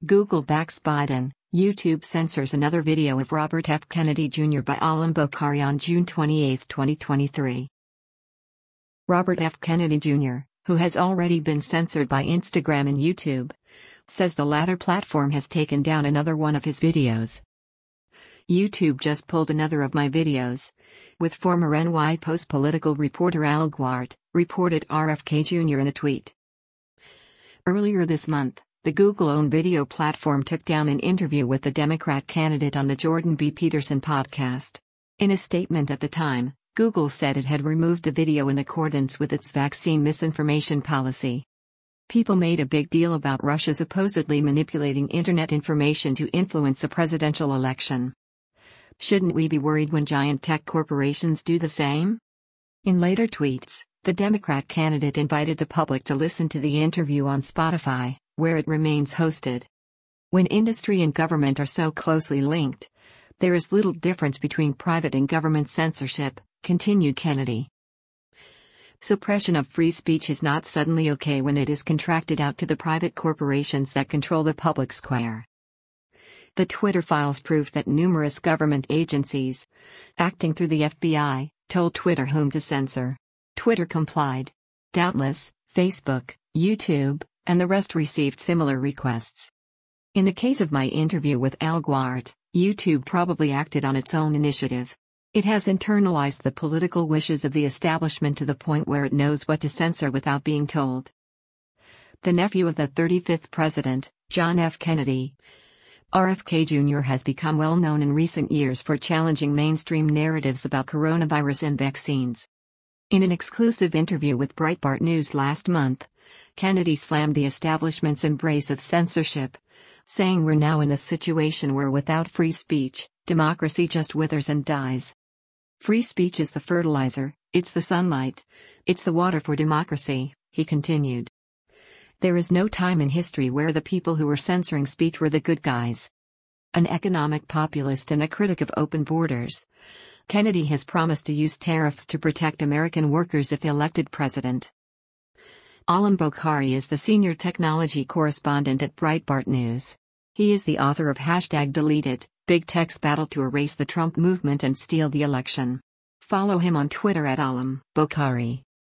Google backs Biden, YouTube censors another video of Robert F. Kennedy Jr. by Alam Bokhari on June 28, 2023. Robert F. Kennedy Jr., who has already been censored by Instagram and YouTube, says the latter platform has taken down another one of his videos. YouTube just pulled another of my videos, with former NY Post political reporter Al Gwart, reported RFK Jr. in a tweet. Earlier this month, the Google-owned video platform took down an interview with the Democrat candidate on the Jordan B. Peterson podcast. In a statement at the time, Google said it had removed the video in accordance with its vaccine misinformation policy. People made a big deal about Russia supposedly manipulating internet information to influence a presidential election. Shouldn't we be worried when giant tech corporations do the same? In later tweets, the Democrat candidate invited the public to listen to the interview on Spotify, where it remains hosted. When industry and government are so closely linked, there is little difference between private and government censorship, continued Kennedy. Suppression of free speech is not suddenly okay when it is contracted out to the private corporations that control the public square. The Twitter files prove that numerous government agencies, acting through the FBI, told Twitter whom to censor. Twitter complied. Doubtless, Facebook, YouTube, and the rest received similar requests. In the case of my interview with Al Gwart, YouTube probably acted on its own initiative. It has internalized the political wishes of the establishment to the point where it knows what to censor without being told. The nephew of the 35th president, John F. Kennedy, RFK Jr. has become well known in recent years for challenging mainstream narratives about coronavirus and vaccines. In an exclusive interview with Breitbart News last month, Kennedy slammed the establishment's embrace of censorship, saying we're now in a situation where without free speech, democracy just withers and dies. Free speech is the fertilizer, it's the sunlight, it's the water for democracy, he continued. There is no time in history where the people who were censoring speech were the good guys. An economic populist and a critic of open borders, Kennedy has promised to use tariffs to protect American workers if elected president. Alam Bokhari is the senior technology correspondent at Breitbart News. He is the author of #DeleteIt, Big Tech's Battle to Erase the Trump Movement and Steal the Election. Follow him on Twitter at Alam Bokhari.